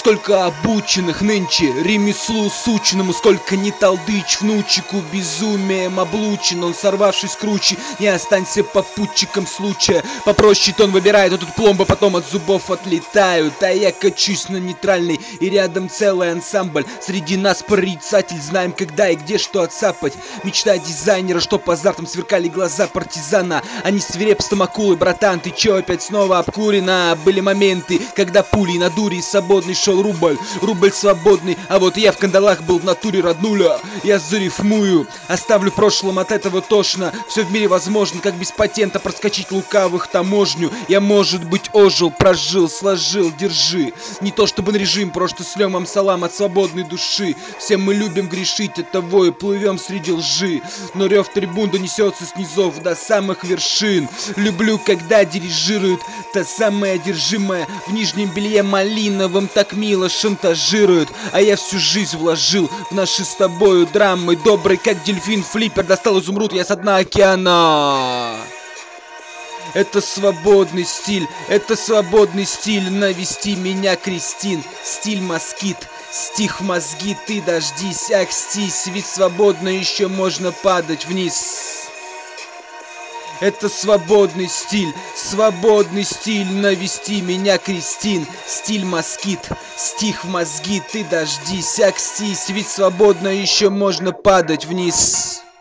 Сколько обученных нынче ремеслу сучному, сколько не толдыч внучику безумием облучен. Он, сорвавшись круче, не останься попутчиком случая. Попроще тон выбирает, а тут пломба потом от зубов отлетают. А я качусь на нейтральный, и рядом целый ансамбль. Среди нас прорицатель, знаем когда и где что отцапать. Мечта дизайнера, чтоб азартом сверкали глаза партизана, а не свирепством акулы. Братан, ты чё опять снова обкурена? Были моменты, когда пулей на дуре и свободный шел рубль свободный, а вот я в кандалах был в натуре роднуля. Я зарифмую, оставлю в прошлом, от этого тошно. Все в мире возможно, как без патента проскочить лукавых таможню. Я, может быть, ожил, прожил, сложил, держи. Не то чтобы на режим, просто слем вам салам от свободной души. Все мы любим грешить, оттого и плывем среди лжи. Но рев трибун донесется с низов до самых вершин. Люблю, когда дирижирует та самая одержимая в нижнем белье малиновом, так мило шантажирует. А я всю жизнь вложил в наши с тобою драмы. Добрый, как дельфин флиппер, достал изумруд я со дна океана. Это свободный стиль, навести меня, Кристин. Стиль москит, стих в мозги, ты дождись, акстись, ведь свободно еще можно падать вниз. Это свободный стиль, навести меня, Кристин. Стиль москит, стих в мозги, ты дождись, акстись, ведь свободно еще можно падать вниз.